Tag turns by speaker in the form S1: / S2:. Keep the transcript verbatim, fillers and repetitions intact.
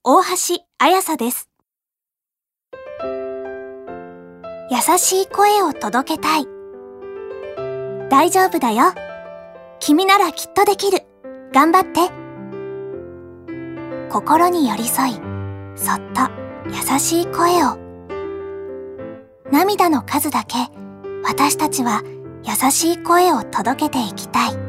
S1: 大橋彩紗です。優しい声を届けたい。大丈夫だよ。君ならきっとできる。頑張って。心に寄り添い、そっと優しい声を。涙の数だけ私たちは優しい声を届けていきたい。